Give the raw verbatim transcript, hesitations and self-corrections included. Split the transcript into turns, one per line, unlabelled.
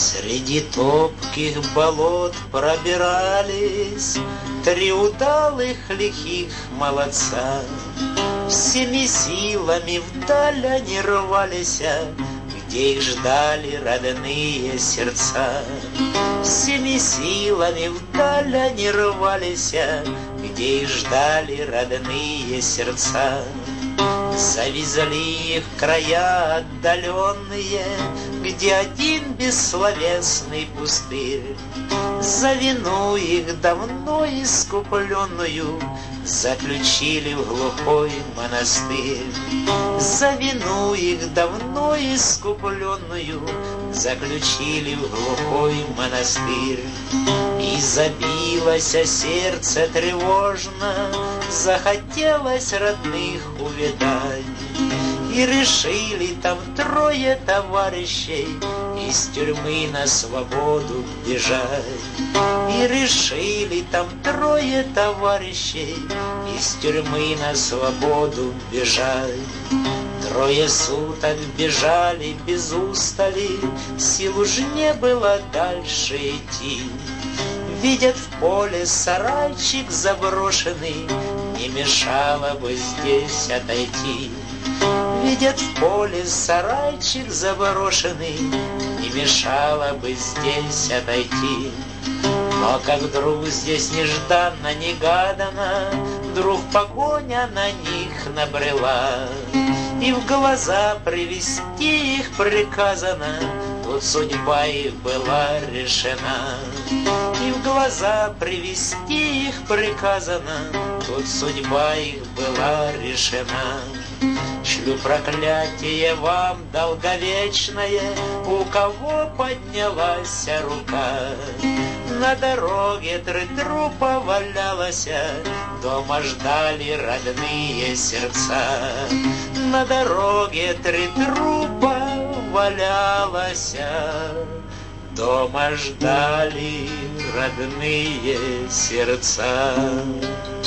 Среди топких болот пробирались три удалых лихих молодца. Всеми силами вдаль они рвались, где их ждали родные сердца. Всеми силами вдаль они рвались, где их ждали родные сердца. Завезли их в края отдаленные, где один бессловесный пустырь. За вину их давно искупленную заключили в глухой монастырь. За вину их давно искупленную заключили в глухой монастырь. И забилось сердце тревожно, захотелось родных увидать. И решили там трое товарищей из тюрьмы на свободу бежать. И решили там трое товарищей из тюрьмы на свободу бежать. Трое суток бежали без устали, сил уж не было дальше идти. Видят в поле сарайчик заброшенный, не мешало бы здесь отойти. Видят в поле сарайчик заброшенный, не мешало бы здесь отойти. Но как вдруг здесь нежданно-негаданно, вдруг погоня на них набрела. И в глаза привести их приказано, тут судьба их была решена. И в глаза привести их приказано, тут судьба их была решена. Шлю проклятие вам долговечное, у кого поднялась рука. На дороге три трупа валялось, дома ждали родные сердца. На дороге три трупа валялось, дома ждали родные сердца.